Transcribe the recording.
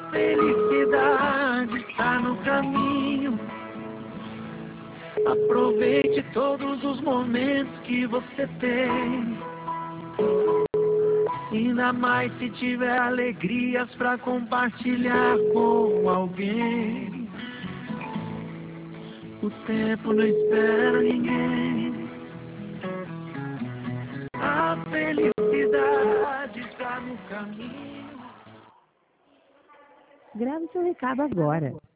felicidade está no caminho. Aproveite todos os momentos que você tem. Ainda mais se tiver alegrias pra compartilhar com alguém. O tempo não espera ninguém. A felicidade está no caminho. Grave seu recado agora.